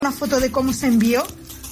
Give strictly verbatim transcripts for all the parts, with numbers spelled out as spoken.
Una foto de cómo se envió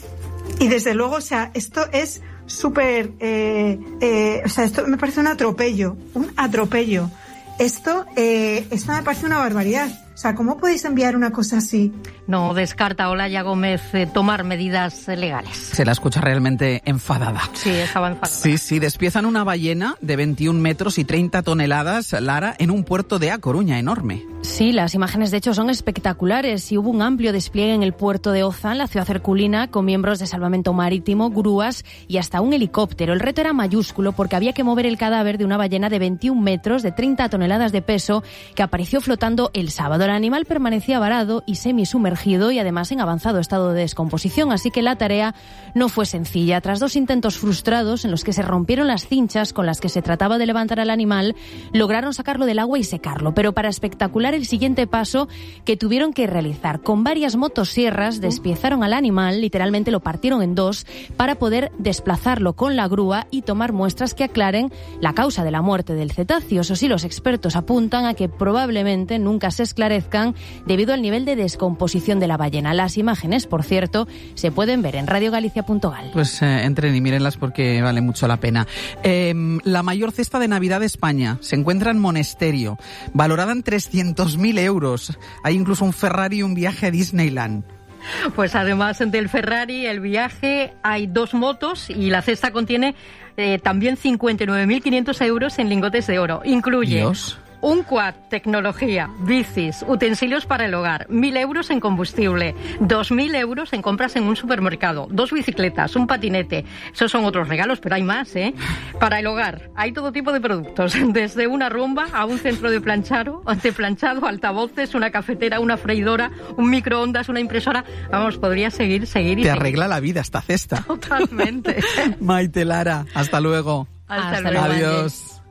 y desde luego, o sea, esto es súper, eh, eh, o sea, esto me parece un atropello, un atropello. Esto, eh, esto me parece una barbaridad. O sea, ¿cómo podéis enviar una cosa así? No descarta Olaya Gómez eh, tomar medidas legales. Se la escucha realmente enfadada. Sí, estaba enfadada. Sí, sí, despiezan una ballena de veintiún metros y treinta toneladas, Lara, en un puerto de A Coruña, enorme. Sí, las imágenes de hecho son espectaculares y hubo un amplio despliegue en el puerto de Oza, en la ciudad herculina, con miembros de salvamento marítimo, grúas y hasta un helicóptero. El reto era mayúsculo porque había que mover el cadáver de una ballena de veintiún metros, de treinta toneladas de peso, que apareció flotando el sábado. El animal permanecía varado y semisumergido y además en avanzado estado de descomposición, así que la tarea no fue sencilla. Tras dos intentos frustrados en los que se rompieron las cinchas con las que se trataba de levantar al animal, lograron sacarlo del agua y secarlo, pero para espectacular el siguiente paso que tuvieron que realizar. Con varias motosierras despiezaron al animal, literalmente lo partieron en dos, para poder desplazarlo con la grúa y tomar muestras que aclaren la causa de la muerte del cetáceo. Eso sí, los expertos apuntan a que probablemente nunca se esclarezcan debido al nivel de descomposición de la ballena. Las imágenes, por cierto, se pueden ver en radio galicia punto gal. Pues eh, entren y mírenlas porque vale mucho la pena. Eh, la mayor cesta de Navidad de España se encuentra en Monesterio, valorada en trescientos mil euros. Hay incluso un Ferrari y un viaje a Disneyland. Pues además del Ferrari, el viaje, hay dos motos y la cesta contiene eh, también cincuenta y nueve mil quinientos euros en lingotes de oro. Incluye... Dios. Un quad, tecnología, bicis, utensilios para el hogar, mil euros en combustible, dos mil euros en compras en un supermercado, dos bicicletas, un patinete. Esos son otros regalos, pero hay más, ¿eh? Para el hogar hay todo tipo de productos, desde una rumba a un centro de planchado, de planchado, altavoces, una cafetera, una freidora, un microondas, una impresora. Vamos, podría seguir, seguir y Te seguir. arregla la vida esta cesta. Totalmente. Maite, Lara, hasta luego. Hasta, Hasta luego. Adiós.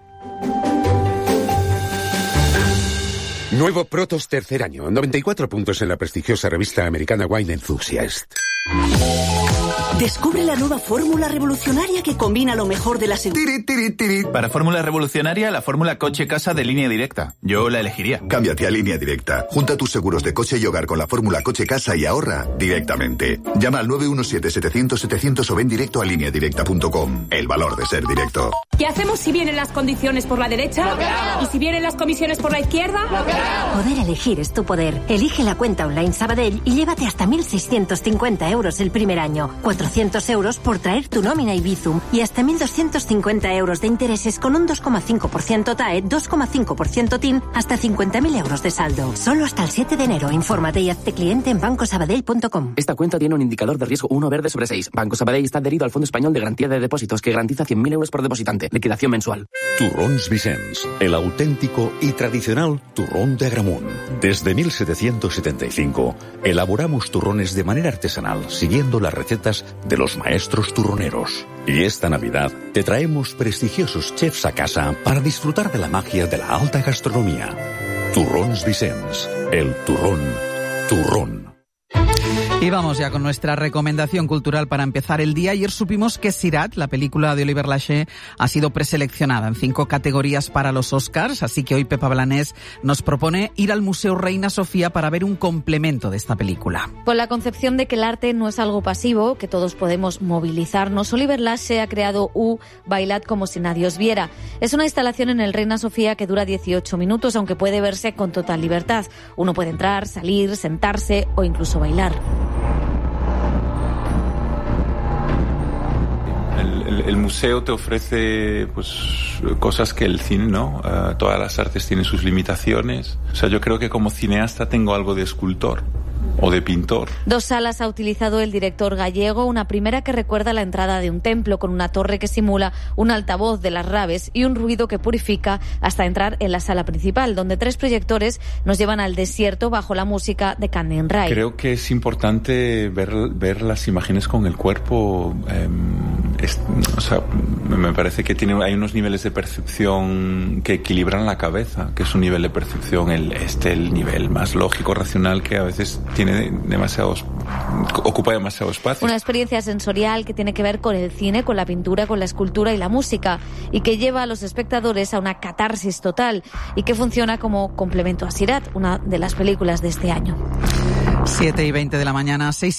Nuevo Protos tercer año, noventa y cuatro puntos en la prestigiosa revista americana Wine Enthusiast. Descubre la nueva fórmula revolucionaria que combina lo mejor de la seguridad. Para fórmula revolucionaria, la fórmula coche-casa de Línea Directa. Yo la elegiría. Cámbiate a Línea Directa. Junta tus seguros de coche y hogar con la fórmula coche-casa y ahorra directamente. Llama al nueve uno siete, setecientos, setecientos o ven directo a línea directa punto com. El valor de ser directo. ¿Qué hacemos si vienen las condiciones por la derecha? ¿Y si vienen las comisiones por la izquierda? Poder elegir es tu poder. Elige la cuenta online Sabadell y llévate hasta mil seiscientos cincuenta euros el primer año. cuatrocientos euros por traer tu nómina y Bizum y hasta mil doscientos cincuenta euros de intereses con un dos coma cinco por ciento T A E, dos coma cinco por ciento T I N, hasta cincuenta mil euros de saldo. Solo hasta el siete de enero. Infórmate y hazte cliente en banco sabadell punto com. Esta cuenta tiene un indicador de riesgo uno verde sobre seis. Banco Sabadell está adherido al Fondo Español de Garantía de Depósitos que garantiza cien mil euros por depositante. Liquidación mensual. Turrons Vicens, el auténtico y tradicional turrón de Agramunt. Desde mil setecientos setenta y cinco elaboramos turrones de manera artesanal siguiendo las recetas de los maestros turroneros. Y esta Navidad te traemos prestigiosos chefs a casa para disfrutar de la magia de la alta gastronomía. Turrons Vicens, el turrón, turrón. Y vamos ya con nuestra recomendación cultural para empezar el día. Ayer supimos que Sirat, la película de Oliver Laché, ha sido preseleccionada en cinco categorías para los Oscars, así que hoy Pepa Blanés nos propone ir al Museo Reina Sofía para ver un complemento de esta película. Con la concepción de que el arte no es algo pasivo, que todos podemos movilizarnos, Oliver Laché ha creado U, Bailad como si nadie os viera. Es una instalación en el Reina Sofía que dura dieciocho minutos, aunque puede verse con total libertad. Uno puede entrar, salir, sentarse o incluso bailar. El, el, el museo te ofrece pues cosas que el cine no. Uh, todas las artes tienen sus limitaciones. O sea, yo creo que como cineasta tengo algo de escultor o de pintor. Dos salas ha utilizado el director gallego, una primera que recuerda la entrada de un templo con una torre que simula un altavoz de las Raves y un ruido que purifica hasta entrar en la sala principal, donde tres proyectores nos llevan al desierto bajo la música de Canning Ray. Creo que es importante ver, ver las imágenes con el cuerpo. Eh, es, o sea, me parece que tiene, hay unos niveles de percepción que equilibran la cabeza, que es un nivel de percepción, el, este, el nivel más lógico, racional, que a veces tiene demasiados, ocupa demasiado espacio. Una experiencia sensorial que tiene que ver con el cine, con la pintura, con la escultura y la música, y que lleva a los espectadores a una catarsis total y que funciona como complemento a Sirat, una de las películas de este año. siete y veinte de la mañana, seis